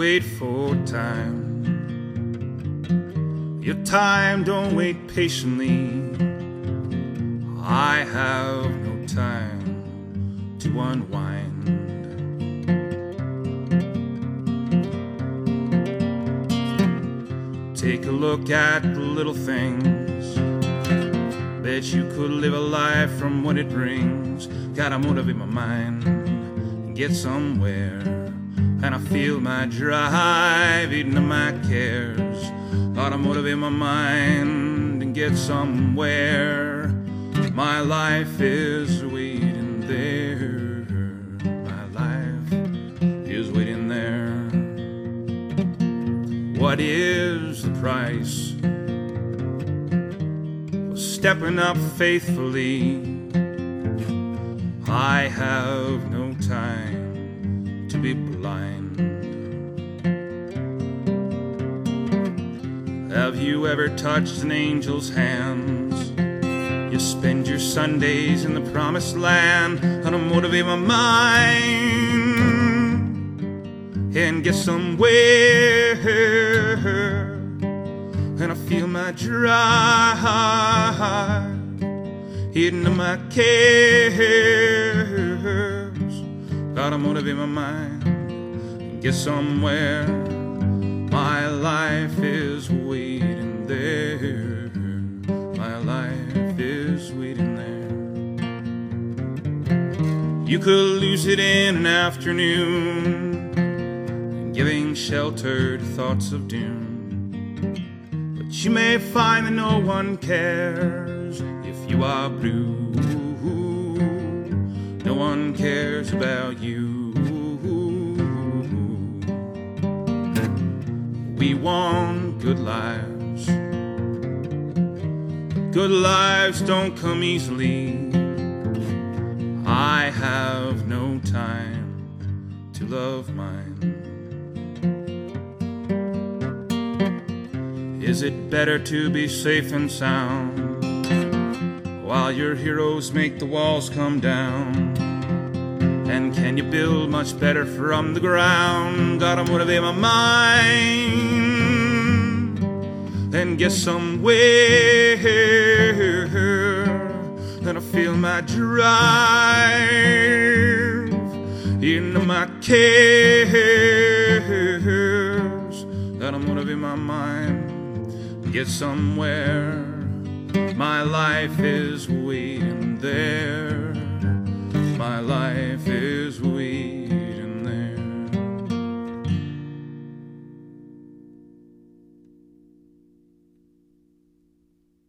wait for time. Your time don't wait patiently. I have no time to unwind. Take a look at the little things. Bet you could live a life from what it brings. Gotta motivate my mind and get somewhere. And I feel my drive eating up my cares. Gotta motivate my mind and get somewhere. My life is waiting there. My life is waiting there. What is the price for stepping up faithfully? I have no time to be blind. Have you ever touched an angel's hands? You spend your Sundays in the promised land. How to motivate my mind and get somewhere. And I feel my drive eating up my cares. Gotta motivate my mind and get somewhere. My life is waiting there. My life is waiting there. You could lose it in an afternoon, giving shelter to thoughts of doom. But you may find that no one cares if you are blue. No one cares about you. We want good lives. Good lives don't come easily. I have no time to love mine. Is it better to be safe and sound while your heroes make the walls come down? And can you build much better from the ground? Gotta motivate my mind and get somewhere. And I feel my drive into my cares. Gotta motivate my mind and get somewhere. My life is